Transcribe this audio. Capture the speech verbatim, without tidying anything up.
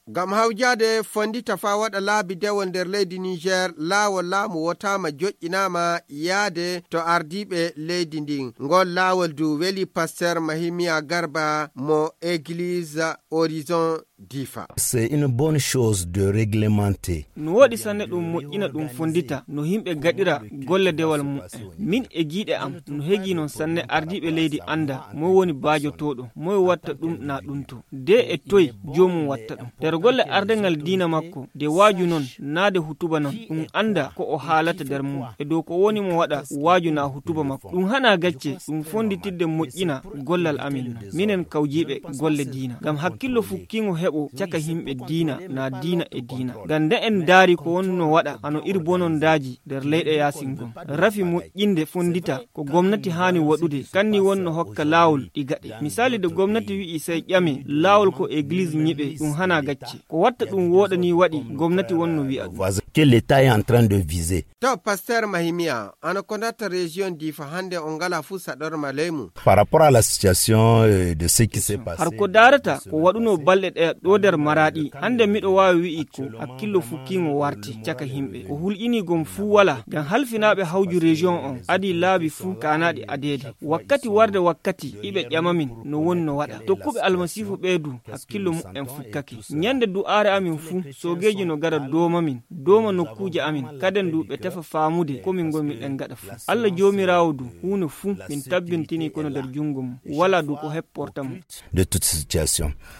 gam hawjade fondi tafa wada laabi dewol nder leydi Niger laawol laamu wotama joƴƴinama yaade to ardiɓe leydi ndin. Ngol laawol du weli pasteur Mahimia Garba mo église Horizon Difa. C'est une bonne chose de réglementer. No wadi sanne dum moƴƴina dum fondita no himbe gadira golle dewal mu min e giide am no hegi non sanne ardiɓe leydi anda mo woni baajo todo mo watta dum na dum to de e toy jomum watta dum der golle ardengal diina makko de waaju non naade hutuba non dum anda ko o haalata der mum e do ko woni mo wada waaju na hutuba makko dum hana gacce dum fonditidde moƴƴina gollal amin minen kawjibe golle diina gam hakkillo fukkingo hebo caka himbe diina na diina e diina gande en daari ko wonno wada ano iri bonon daji der leyde yasingom rafi moƴƴinde fondita ko gomnati hani wadude kanni wonno hokka laawol digade misali de gomnati wi sey ƴame laawol ko église nyibe dum hana gacce ko watta dum wodani wadi gomnati wonno wi'a que l'état est en train de viser. To pasteur Mahimia ana kondata région Difa hande on gala fu sador malemu Par rapport à la situation euh, de ce qui s'est passé. har ko darata ko waduno balde de do der maradi hande mido wawi wi'i ko akkillo fukkingo warti caka himbe ko hulini gom fu wala gan halfinabe hawju region on adi laabi fu kanadi adede wakkati warde wakkati ibe ƴamamin no wonno wada tokkube almasifu beedu akkillo mu en fukkake nyande du are amin fu sogeji no gara domamin doma nokkuje amin kaden du be tefa faamude ko min gomi den gada fu alla jomirawo du huno fu min tabbintini kono der jungum wala du ko hepportam De toute situation.